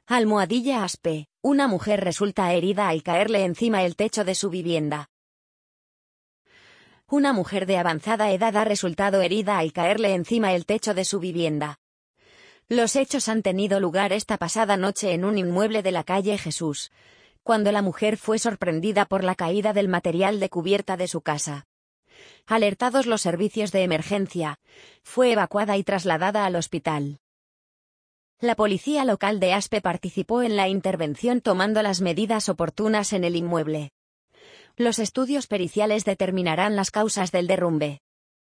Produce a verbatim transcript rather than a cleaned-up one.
Almohadilla Aspe, una mujer resulta herida al caerle encima el techo de su vivienda. Una mujer de avanzada edad ha resultado herida al caerle encima el techo de su vivienda. Los hechos han tenido lugar esta pasada noche en un inmueble de la calle Jesús, cuando la mujer fue sorprendida por la caída del material de cubierta de su casa. Alertados los servicios de emergencia, fue evacuada y trasladada al hospital. La policía local de Aspe participó en la intervención tomando las medidas oportunas en el inmueble. Los estudios periciales determinarán las causas del derrumbe.